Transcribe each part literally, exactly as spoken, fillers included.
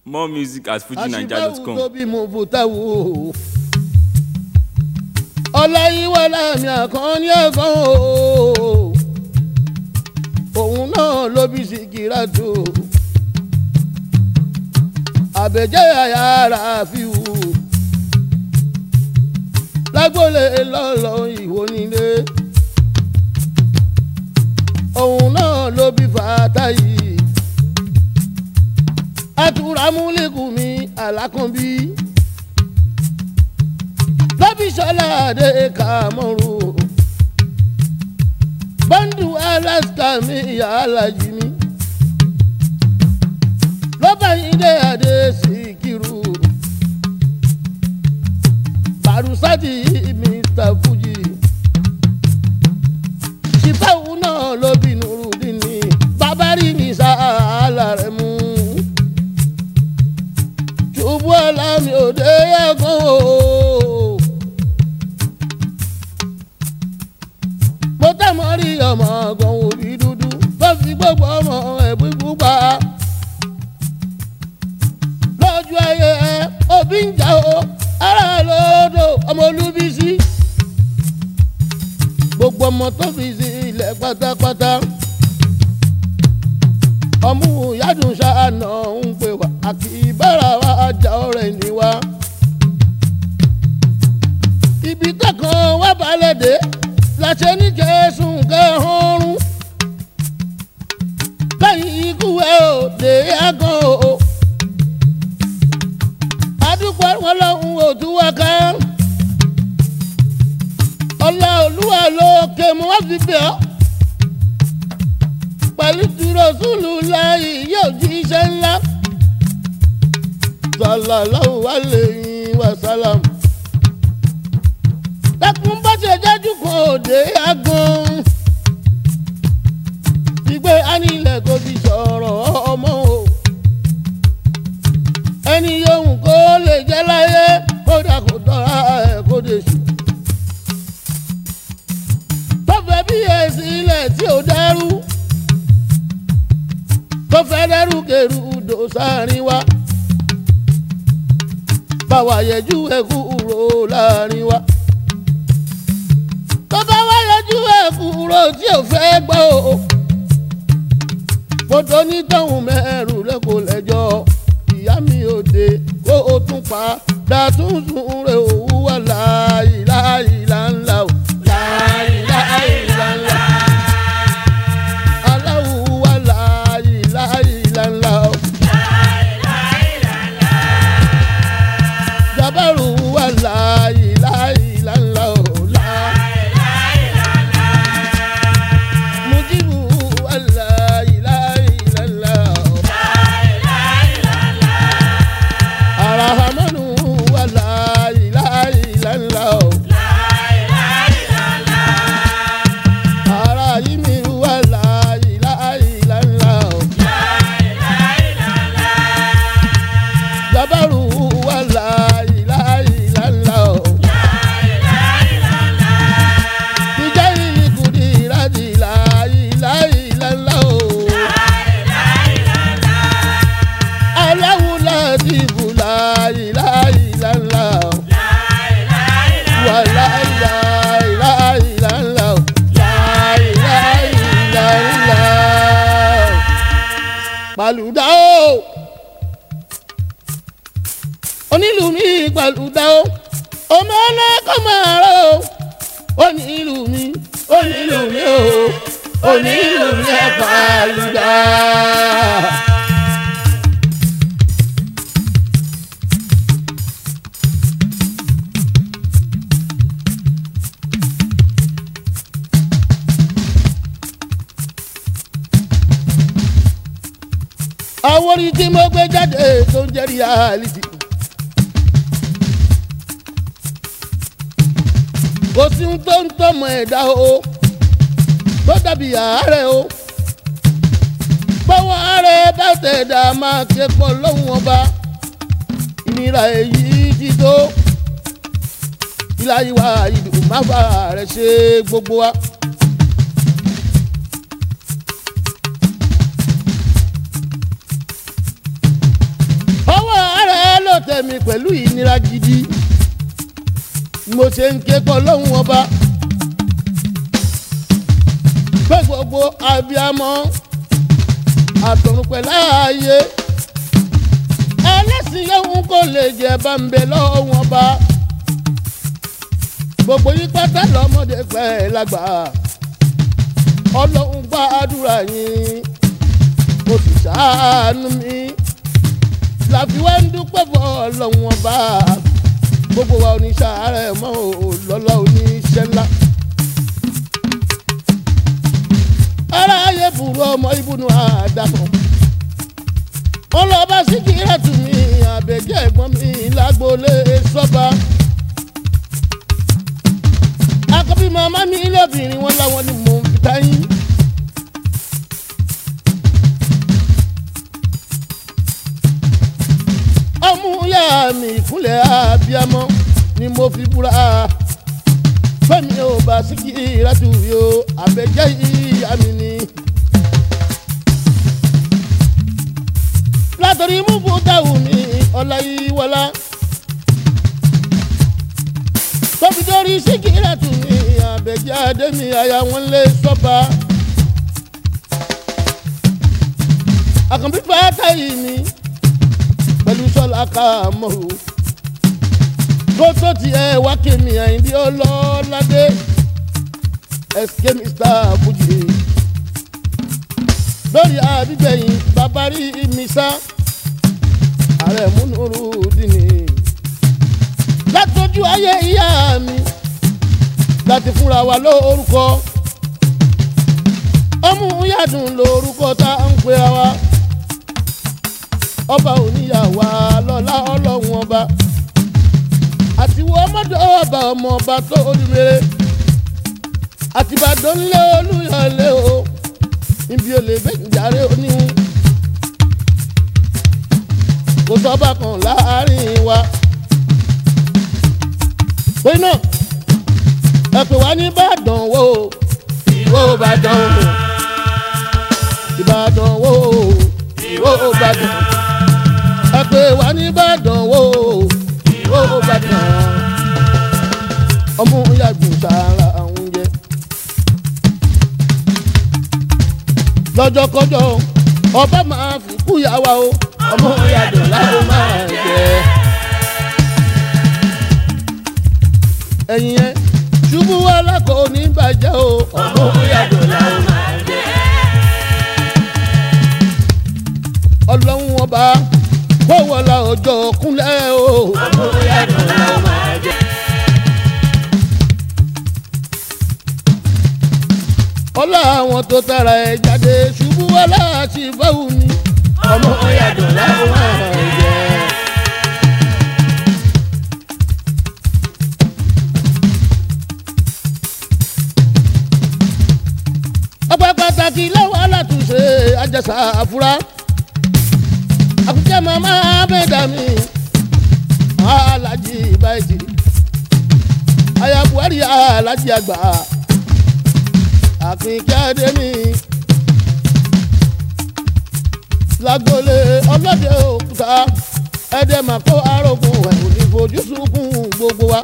More music at fuji naija dot com. àṣìbáwò tó bí mo bò táwò ọláyíwọlá mi àkànní ẹ̀gbọ́n o òun náà ló bí Síkírà tó àbẹ̀jẹ́ àyàrá fíwù lágbólé lọ́lọ́ ìwò nílé òun náà ló bí Fàtáyì àtúrámúlẹ̀kùn mi àlákànbí lọ́bíṣọ́lá adé kàmọ́rù bọ́ńdù alaska mi ìyá alájí mi lọ́bàyídé adé Síkírù bàrúsátì mr fuji ṣìfẹ́wù náà ló bí nurudini bàbárí ní sàálà rẹ̀ mú ṣubú ọ̀la mi ò dé ẹ̀gbọ́n o. mo tẹ́ mọ́ rí ọmọ ọgbọ̀n òbí dúdú tó fi gbogbo ọmọ ẹ̀bí pupa lójú ayé òbí ń jà o ara lódò ọmọ Olúbísí gbogbo ọmọ tó fi sí ilẹ̀ pátápátá ọmú yádùn ṣáànà ń pè wá àkì ìbára wa ajá ọ̀rẹ́ ni wá ibi tẹ́kàn wá balẹ̀ dé láṣẹ ní kẹsùn kẹhọrùn lẹ́yìn ikú ẹ ò dé àgàn o adúpọ̀ wọn lọ́hùn òtún wá ká ọlá olúwa lókè mọ́ wá fi bẹ̀ ọ́ pẹ̀lú tìrọ̀sùlù láyé yóò jí iṣẹ́ ńlá sallallahu alayhi wa sallam dákun bá ṣe jájú kan òde agan ìgbé anilẹ̀ kò fi sọ̀rọ̀ ọmọ o ẹni yòówù kó lè jẹ́ láyé kódà kó tọ́ra ẹ̀ kó dé sùn tó fẹ́ bí èsì ilẹ̀ tí ò dẹ́rù tó fẹ́ dẹ́rù kẹrù dò sáárín wa báwa yẹjú ẹkú ro láàrin wa tó bá wá yẹjú ẹkú ro tí ò fẹ́ gbọ́ o kó tó ní tọ̀hún mẹ́rù lẹ́kọ̀ọ́ lẹ́jọ́ ìyá mi ò dé kó o tún pa dàtún sùn rẹ̀ òwú wà láàyè láàyè láńlá o láàyè láàyè láńlá aláwù wà láàyè láàyè láńlá o jabaru wà láàyè láàyè láńlá o mujibu wà láàyè láàyè láńlá o arahamanu wà láàyè láàyè láńlá o arayimi wà láàyè láàyè láńlá o jabaru wà láàyè láàyè láńlá o ìjà ìlú kùdí ìrántí láàyè láàyè láńlá o aláwo láti bù láàyè láàyè láńlá o wà láàyè láàyè láàyè láńlá o láàyè láàyè láńlá o pàlùdà o onílù mi pàlùdà o ọmọ ọlọ́kọ̀ máa rọ o onílù mi onílù mi o onílù mi ẹ pàlùdà. àwọn orin tí mo gbé jáde tó ń jẹ́ reality kò sí ohun tó ń tọ́mọ ẹ̀dá o tó dàbí àárẹ̀ o bọ́wọ́ àárẹ̀ bá tẹ̀dá máa kẹ́kọ̀ọ́ lọ́hùn ọba ìnira èyí ti tó ìlàyíwá ìdùnnú má bá rẹ̀ ṣe gbogbo wa. rẹ̀ mi pẹ̀lú ìnira gidi mo ṣe ń ké kọ́ lọ́hùn ọba pé gbogbo abiyamọ àtọ̀runpẹ̀ láàyè ẹlẹ́sìn yẹ̀hún kò lè jẹ́ bá ń bẹ lọ́hùn ọba gbogbo yín pátá lọ́mọdé pẹ́ lágbà ọlọ́hun gbàdúrà yín kò sì ṣàánú mi láfiwá ń dúpẹ́ fọ́ ọlọ́hun ọba gbogbo wa oníṣàárẹ̀ mọ́ ò lọ́lọ́ oníṣẹ́ ńlá. aráyé burú ọmọ ibùnú àdàmọ̀ ọlọ́ba Síkírátù mi àbẹ̀jẹ́ ẹ̀gbọ́n mi lágboolé sọ́ba. akọ́bí màmá mi lóbìnrin wọn láwọn ni mò ń fi táyín. ọmú yá mi ìkúnlẹ̀ abiyamọ ni mo fi búra fẹ́mi ò bá Síkírátù yo àbẹ̀jẹ́ ìyá mi ni. látọ̀rí mú bùtáwù mi ọláyíwọlá tóbi dórí Síkírátù mi àbẹ̀jẹ́ adé mi aya wọn lé sọ́ba. àkànbí pátá yìí mi pẹ̀lú sọ́la ká mọ̀rò tó tó tiẹ̀ wá kémi àyíndí ọlọ́ládé ẹ̀sìké mr Fuji lórí àbígbẹ̀yìn babari misa ààrẹ múnúrú dìní látọjú ayé ìyá mi láti fúnra wa lórúkọ ọmú yàdùn lórúkọ tá à ń pera wa ọba oníyàwó lọ́lá ọlọ́run ọba àti wọ́n ọmọdé ọba ọmọ ọba tó olùmẹ̀rẹ̀ àtìbàdàn ńlẹ̀ olúyọ̀lẹ̀ o níbi olè bẹ́ńjàre oníhun kò sọ́ba kan láàrin wa pé náà ẹ pè wá ní Ìbàdàn wo ìwọ Ìbàdàn wo Ìbàdàn wo ìwọ Ìbàdàn ẹ pè wá ní Ìbàdàn wo ìwọ Ìbàdàn ọmọ yàgùn sára àwọn jẹ lọ́jọ́kọ́jọ́ ọba máa fi kú yà wá o ọmọ yàdùn láwọn máa jẹ ẹ̀yìn yẹn ṣubú alákò ní bàjẹ́ o ọmọ yàdùn láwọn máa jẹ ọlọ́run ọba kó wọlá ọjọ́ kúnlẹ̀ o ọmọ yàdùn láwọn máa jẹ. ọlá àwọn tó tara ẹ jáde ṣubú wọlá àti ìbáwù mi ọmọ yàdùn láwọn máa jẹ. ọ̀pọ̀ pàtàkì lọ́wọ́ alátúnṣe àjẹsà àfúrá àkùkẹ́ màmá bẹ́ẹ̀dá mi alájí báyìí aya Buhari alájí àgbà àkìnkẹ́ adé mi lágbolé ọlọ́dẹ òkúta ẹ̀dẹ̀ mà kó arógun ẹ̀hún ní fojú sunkún gbogbo wa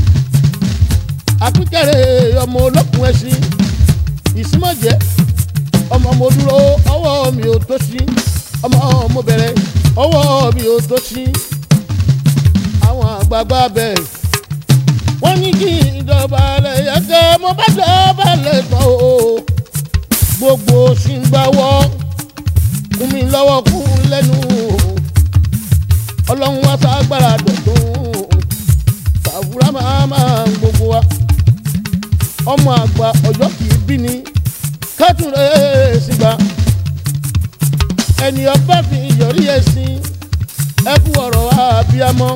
àkìnkẹ́rẹ́ ọmọ olókùn ẹ̀sìn ìsímọ̀jẹ́ ọmọ mo dúró ọwọ́ mi ò tó sí ọmọ mo bẹ̀rẹ̀ ọwọ́ mi ò tó sí àwọn àgbààgbà bẹ́ẹ̀ wọ́n ní kí ìdọ̀bálẹ̀ yẹ́kẹ́ mo bá dọ̀bálẹ̀ tán o gbogbo ṣì ń gbàwọ́ kún mi lọ́wọ́ kún lẹ́nu ọlọ́run wá ságbára dọ̀tún sàfúrà máa máa ń gbogbo wa ọmọ àgbà ọjọ́ kìí bí ni kátùrẹ́ sígbà ẹni ọba fi yọrí ẹ̀sìn ẹkú ọ̀rọ̀ àbíamọ́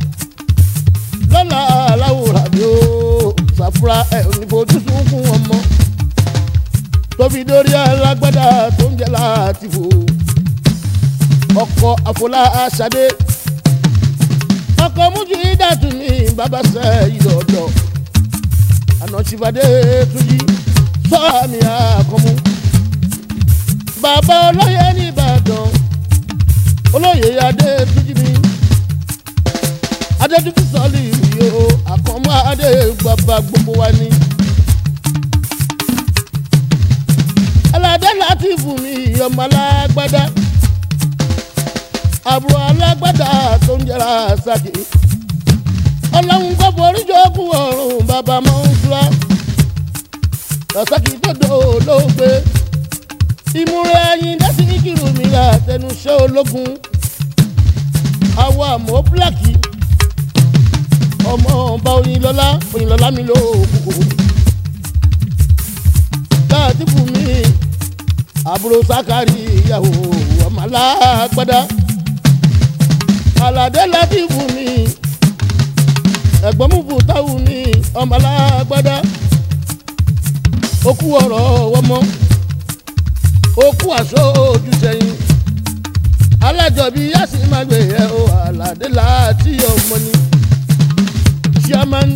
lọ́la aláwòrán mi ó sàfúrà ẹ̀ onífojú sunkún ọmọ tóbi dórí alágbádá tó ń jẹ́ láti fò ọkọ̀ àfọlá aṣadé ọkọ̀ mújú ìdàtú mi bàbá sẹ́yìn lọ́dọ̀ ànàṣìbàdé túnjí sọ́ọ̀mì àkànmú bàbá olóyè nìbàdàn olóyè adé túnjí mi adédúbí sọ́ọ̀lì yìí o àkànmọ́ adé bàbá gbogbo wa ni. aládé láti fún mi ọmọ alágbádá àbúrò alágbádá tó ń jẹrà sàkè ọlọ́run kò forí jogún ọ̀run bàbá mọ́ ń fura lọ́sàkì dòdò olóògbé ìmúra ẹyin dásí kìrù mi ra àtẹnuṣẹ́ ológun àwọ̀ àmọ́ bíláàkì ọmọ ọba Oyinlọ́lá Oyinlọ́lá mi lóògùn láti fún mi àbúrò sákàrí ìyàwó ọmọ alágbádá aládé láti fún mi ẹ̀gbọ́n mú fùtáwù mi ọmọ alágbádá okú ọ̀rọ̀ ọmọ okú aṣọ ojúṣẹyìn alájọbí yásí má gbé ẹ o aládé láti ọmọ ni chairman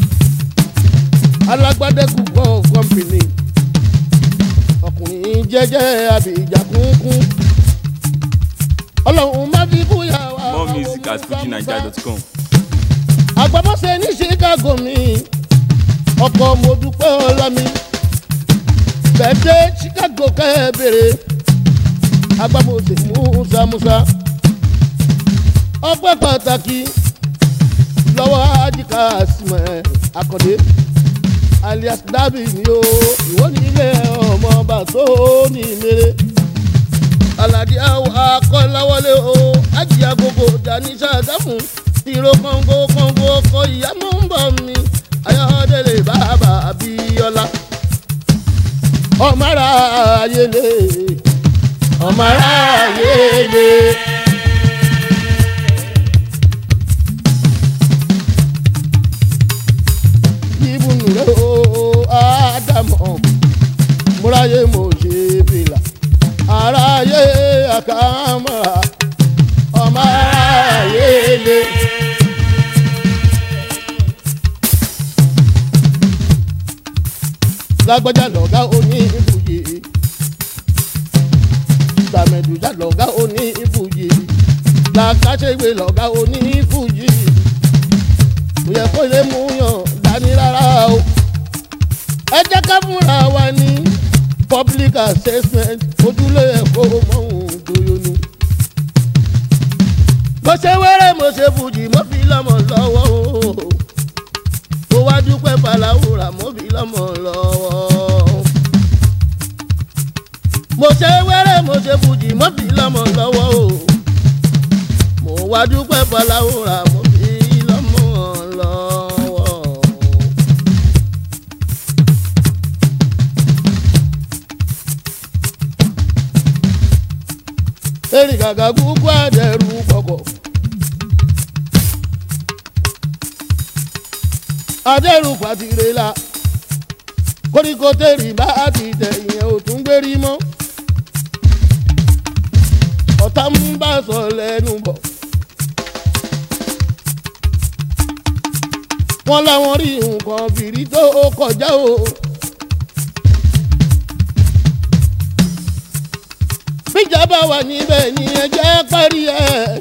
alágbádé kúkọ company ọkùnrin jẹ́jẹ́ àbíjà kúnkún ọlọ́run má fi kú yà wá. More music at fuji naija dot com. àgbàbọ́sẹ̀ ní Chicago mi ọkọ̀ mo dúpẹ́ ọlá mi bẹ́ẹ̀ Chicago kẹ́ẹ̀bẹ̀rẹ̀ agbábọ́sẹ̀ musa musa ọpẹ́ pàtàkì lọ́wọ́ ajíkà símẹ̀ akọ̀dé alias dabi ni o ìwọ ní ilé ọmọ ọba tó ní mèrè aládé àwọn akọ́láwọlé o ajíyá gbogbo dání Ṣàgámù tìró kọ́ńgó kọ́ńgó ọkọ ìyá mọ́ ń bọ̀ mi ayọ̀dẹ̀lẹ̀ bàbá Abíọ́lá ọmọ ara ayélé ọmọ ara ayélé. ibùnú rẹ o Ádámọ̀ múráyé mo ṣe fìlà aráyé àkàmọ́ra ọmọ ara ayélé. lágbájá lọ̀gá oní ìbùyè tàmẹ̀dùjá lọ̀gá oní ìbùyè làkàṣègbè lọ̀gá oní ìbùyè kò yẹ kó lè mú yàn dání rárá o ẹ jẹ́ ká fúnra wa ní public assessment ojúlé ẹ̀kọ́ mọ́hún doyonu mo ṣe wẹ́rẹ́ mo ṣe fújì mo fi lọ́mọ lọ́wọ́ o mo wá dúpẹ́ Fàlàwùrà mo fi lọ́mọ lọ́wọ́ mo ṣe wẹ́rẹ́ mo ṣe fújì mo fi lọ́mọ lọ́wọ́ o mo wá dúpẹ́ Fàlàwùrà mo fi lọ́mọ lọ́wọ́. èrì gàgà gúgú àdẹrù kọ̀kọ̀ adẹ́rù pàtìrẹ la koríko tẹ̀rì bá ti tẹ̀ ìyẹn ò tún gbérí mọ́ ọ̀tá ń bá sọ lẹ́nu bọ̀ wọ́n láwọn rí nǹkan fìrí tó kọjá o bíjàmbá wà níbẹ̀ ni ẹ jẹ́ parí ẹ̀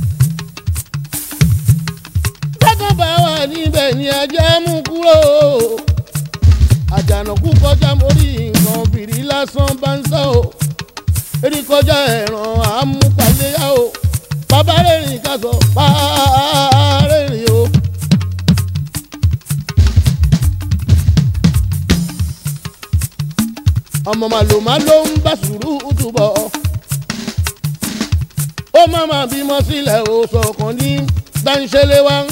bá wà níbẹ̀ ni ẹjẹ́ mú kúrò àjànàkú kọjá mórí nǹkan bìrì lásán bá ń sá o erí kọjá ẹ̀ràn àmúpaléyà o bàbá rẹ̀rìn kásọ̀ bá rẹ̀rìn o. ọmọ màlúmá ló ń bá sùúrù túbọ̀ ó má má bímọ sílẹ̀ o sọ̀kan ní dáńṣẹ́lẹ̀ wá.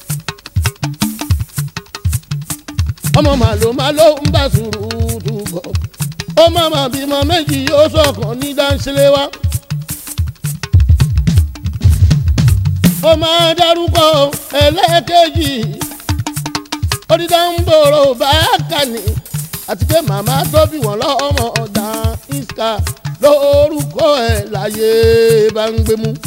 ọmọ màlúù màlúù ń bá sùúrù bọ̀ ó má má bímọ méjì yóò sọ̀kan ní dáńsílẹ̀ wá. ó máa dárúkọ ẹlẹ́ẹ̀kejì onídàmbòrò bá kàní àti pé màmá tó bí wọn lọ́mọ ọ̀dà iska lórúkọ ẹ̀ láyé bá ń gbé mú.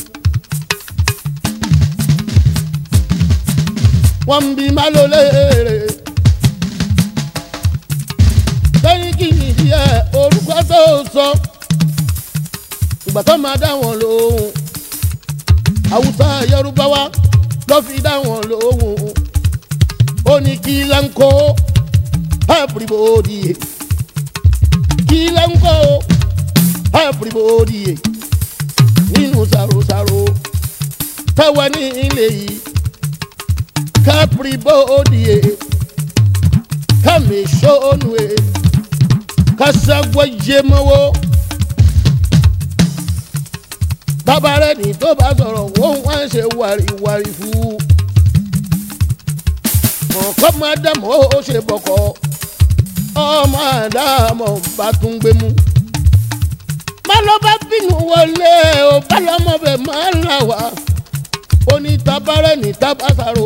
wọ́n ń bí málò léèrè lẹ́yìn kí nìdí ẹ̀ orúkọ tó sọ ìgbà tó máa dá wọn lóhùn Haúsá Yorùbá wa ló fi dá wọn lóhùn ó ní kí ló ń kó everybody kí ló ń kó everybody nínú sàròsàrò táwa ní ilé yìí everybody kàmí sọ́nù ẹ̀ kásàgbọ́ jẹmọ́wọ́ bàbá rẹ̀ ní tó bá sọ̀rọ̀ wọ́n wá ń ṣe wàríwàrí fún mọ̀kọ́ máa dàmọ́ ó ṣe bọ̀kọ́ ọmọ àdàmọ̀ bá tún gbé mú má lọ bá bínú wọlé o bá lọ́mọ bẹ̀ máa ń là wá onítàbárẹ̀ ní tábàṣàrò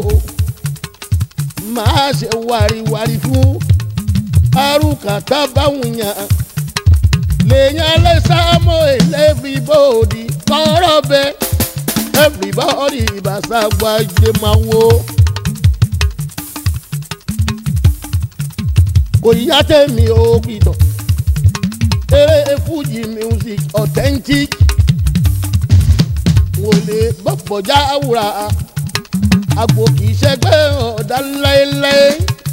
máa ṣe wàríwàrí fún arúkà tábàwùnyàn lèèyàn lẹ́sàmọ́ everybody kọ́rọ́ bẹ everybody ìbáṣàgbà jẹ máa wo. kò yá tẹ̀mí ó kìtọ̀ eré fújì music authentic wò lè gbọ́pọ̀já àwùrà àgbò kìí ṣẹgbẹ́ ọ̀dà láéláé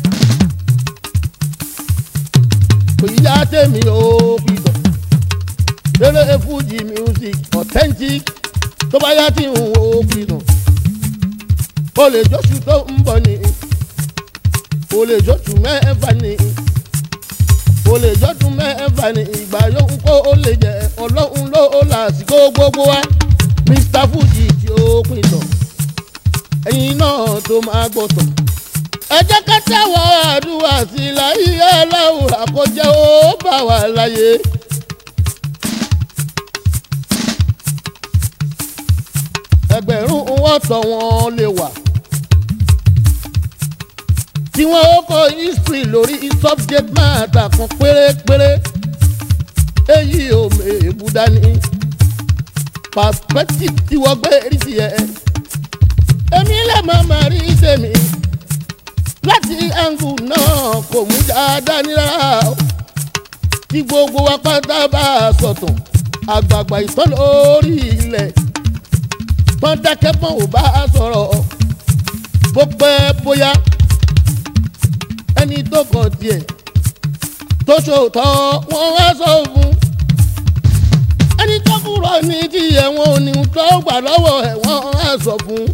kò yá tẹ̀mí ó kìtọ̀ eré fújì music authentic tó bá yá tí ń wo kìtọ̀ o lè jọ́sù tó ń bọ̀ ní o lè jọ́sù mẹ́fà ní o lè jọ́dún mẹ́fà ní ìgbà yóò kó o lè jẹ ọlọ́run ló lásìkò gbogbo wa Mr Fuji tí ó pin tọ̀ ẹ̀yin náà tó máa gbọ́tọ̀ ẹ jẹ́ ká tẹ̀wọ́ àdúrà sí láyé aláwòrán àkọjẹ́ ó bá wà láyé. ẹgbẹ̀rún wọ́n tọ̀ wọ́n lè wà tí wọ́n ó kọ history lórí subject matter kan pérépéré èyí ò mèébù dání perspective tí wọ́n gbé rí sí ẹ èmi lè má má rí tèmi láti angle náà kò mú dáadáa ní rárá tí gbogbo wa pátá bá a sọ̀tàn àgbààgbà ìtàn lórí ilẹ̀ tán dákẹ́ pọ́n ò bá a sọ̀rọ̀ bó pẹ́ bóyá ẹni tó kọ̀ tiẹ̀ tó ṣòótọ́ wọ́n wá sọ fún ẹni tó kúrò ní tiẹ̀ wọn ò ní tó gbà lọ́wọ́ ẹ̀ wọ́n wá sọ fún.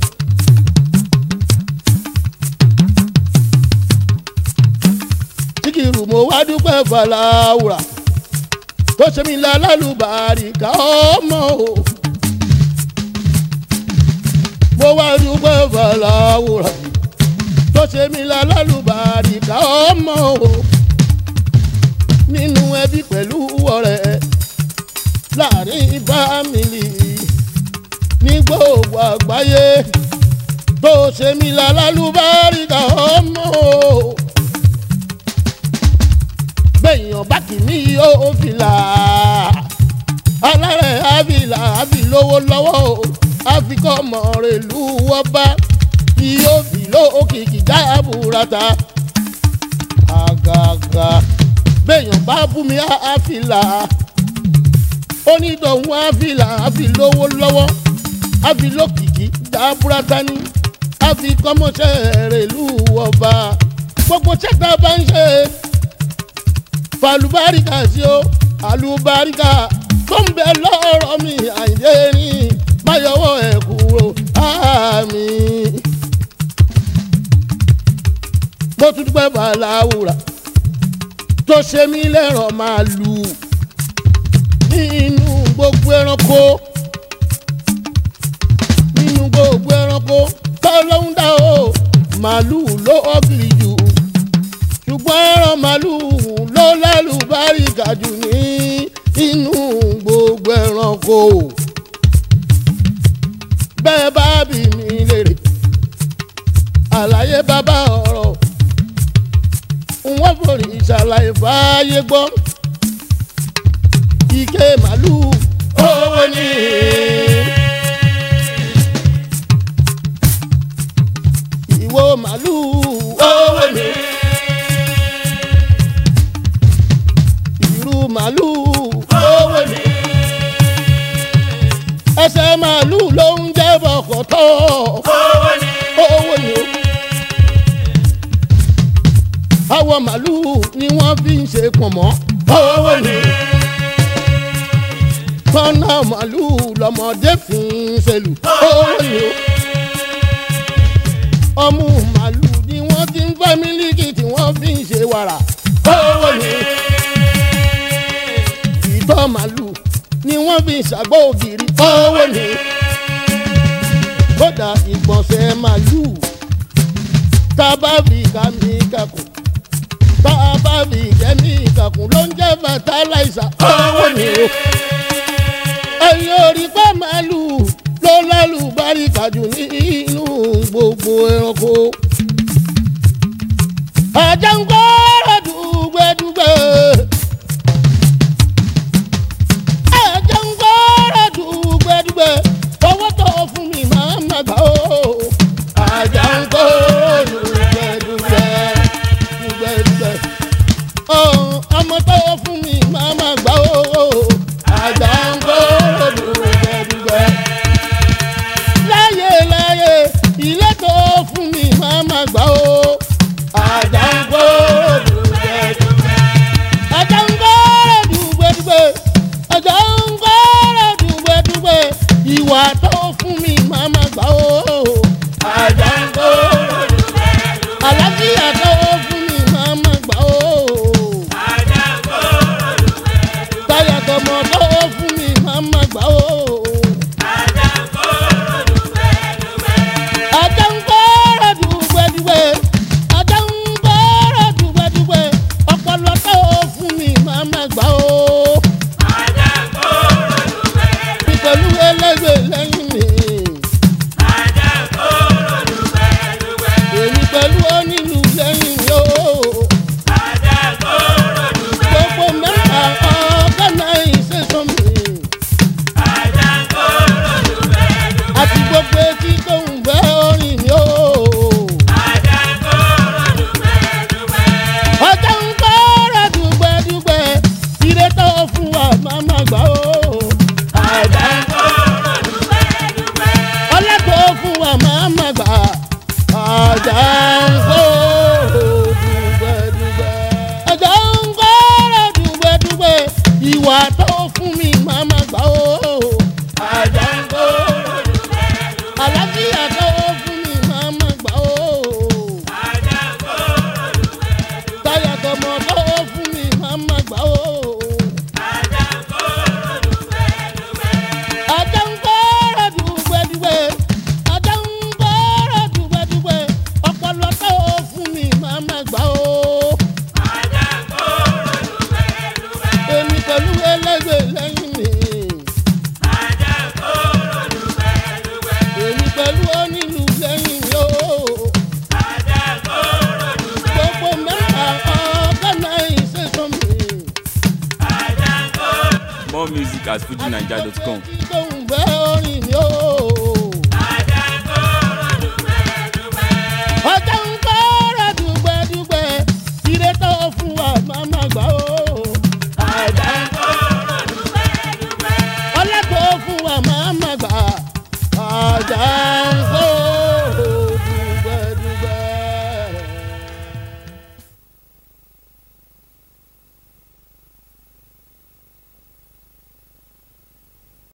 Síkírù mo wá dúpẹ́ fàlàwùrà tó ṣe mí lálùbáríkà ọmọ o mo wá dúpẹ́ fàlàwùrà tó ṣe mí lálùbáríkà ọmọ o nínú ẹbí pẹ̀lú ọ̀rẹ́ láàrin fámìlì ní gbogbo àgbáyé tó ṣe mí lálùbáríkà ọmọ o bẹ́ẹ̀yàn bá kì mí yóò fìlà alárẹ̀ àfìlà àfi lówó lọ́wọ́ àfikọ́ mọ̀ rẹ̀ lù wọ́n bá yóò fi lókìkí jáàbùrata àgàgà bẹ́ẹ̀yàn bá bú mi àfìlà onídọ̀hún àfìlà àfi lówó lọ́wọ́ àfi lókìkí jáàbùrata ní àfi kọ́mọṣẹ́ rẹ̀ lù wọ́n bá gbogbo ṣẹ́ta bá ń ṣe falùbáríkà sí o àlùbáríkà tó ń bẹ lọ́rọ̀ mi àìdé ní máyọ̀wọ́ ẹ̀ kúrò àmì. mo tún dúpẹ́ fàlàwùrà tó ṣe mí lẹ́rọ̀ máa lù nínú gbogbo ẹranko nínú gbogbo ẹranko tọ́lọ́hún dá o màálù ló ọ́gìrì jù ṣùgbọ́n ẹran màálù ló lálùbáríkà jù ní inú gbogbo ẹranko. bẹ́ẹ̀ bá bí mi lèrè àlàyé bàbá ọ̀rọ̀ wọ́n forí ìṣàlàyé fàáyé gbọ́ ike màálù owó ní. ìwo màálù owó ní. màálù owó ni ẹsẹ̀ màálù ló ń jẹ́ bọ̀kọ̀tọ̀ owó ni. màlúù ni wọ́n fi ń ṣe pọ̀nmọ́ owó ni. tọ́nà màlúù lọ́mọdé fi ń ṣèlú owó ni o. ọmú màlúù ni wọ́n ti ń fẹ́ mílíkì tí wọ́n fi ń ṣe wàrà owó ni. ìtọ́ màlúù ni wọ́n fi ń ṣàgbó ògiri owó ni. kódà ìgbọ̀nsẹ̀ màlúù tá a bá fi kàmí kakùn tá a bá fi kẹ́mí kakùn ló ń jẹ́ fataláìsà owó ni o. ẹ̀yin orí pa màlúù ló lálùbáríkà jù nínú gbogbo ẹranko. ajá ń gbọ́rọ̀ dùgbẹ́dùgbẹ́. ajá ń gbọ́rọ̀ dùgbẹ́dùgbẹ́. owó tó fún mi máa ma gbà ó. ajá ń gbọ́rọ̀ dùgbẹ́dùgbẹ́. dùgbẹ́dùgbẹ́. ọmọ tó fún mi máa ma gbà ó. ajá ń gbọ́rọ̀ dùgbẹ́dùgbẹ́. láyé láyé ilé tó fún mi máa ma gbà ó. ajá ń gbọ́rọ̀ dùgbẹ́dùgbẹ́. ajá ń gbọ́rọ̀ dùgbẹ́dùgbẹ́. ajá ń gbọ́rọ̀ dùgbẹ́dùgbẹ́. ìwà tó fún mi máa ma gbà ó. ajá ń gbọ́rọ̀ dùgbẹ́dùgbẹ́. àlàáfíà tó fún mi máa ma gbà ó. ajá ń gbọ́rọ̀ dùgbẹ́dùgbẹ́. táyà tọmọ tó fún mi máa ma gbà ó. ajá ń gbọ́rọ̀ dùgbẹ́dùgbẹ́. ajá ń gbọ́rọ̀ dùgbẹ́dùgbẹ́. ajá ń gbọ́rọ̀ dùgbẹ́dùgbẹ́. ọpọlọ tó fún mi máa ma gbà ó. ajá ń gbọ́rọ̀ dùgbẹ́dùgbẹ́. pẹ̀lú ẹlẹ́gbẹ̀ lẹ́yìn mi. ajá ń gbọ́rọ̀ dùgbẹ́dùgbẹ́. èmi pẹ̀lú onílù lẹ́yìn mi o. ajá ń gbọ́rọ̀ dùgbẹ́dùgbẹ́. gbogbo mẹ́ta ọ̀gánà ìṣẹ̀sọ́ mi. ajá ń gbọ́rọ̀ dùgbẹ́dùgbẹ́. àti gbogbo etí tó ń bẹ́ orin mi o. ajá ń gbọ́rọ̀ dùgbẹ́dùgbẹ́. ajá ń gbọ́rọ̀ dùgbẹ́dùgbẹ́. ire tó fún wa máa ma gbà ó. ajá ń gbọ́rọ̀ dùgbẹ́dùgbẹ́. ọlá tó fún wa máa ma gbà. ajá ń gbọ́rọ̀ dùgbẹ́dùgbẹ́. ajá ń gbọ́rọ̀ dùgbẹ́dùgbẹ́. ìwà tó fún mi máa ma gbà ó. ajá ń gbọ́rọ̀ dùgbẹ́dùgbẹ́. àlàáfíà tó fún mi máa ma gbà ó. ajá ń gbọ́rọ̀ dùgbẹ́dùgbẹ́. táyà tọmọ tó fún mi máa ma gbà ó. ajá ń gbọ́rọ̀ dùgbẹ́dùgbẹ́. ajá ń gbọ́rọ̀ dùgbẹ́dùgbẹ́. ajá ń gbọ́rọ̀ dùgbẹ́dùgbẹ́. ọpọlọ tó fún mi máa ma gbà ó. ajá ń gbọ́rọ̀ dùgbẹ́dùgbẹ́. èmi pẹ̀lú ẹlẹ́gbẹ̀ lẹ́yìn mi. ajá ń gbọ́rọ̀ dùgbẹ́dùgbẹ́. èmi pẹ̀lú onílù lẹ́yìn mi o. ajá ń gbọ́rọ̀ dùgbẹ́dùgbẹ́. gbogbo mẹ́ta ọ̀gánà ìṣẹ̀sọ́ mi. ajá ń gbọ́rọ̀. More music at fuji naija dot com. Gbogbo etí tó ń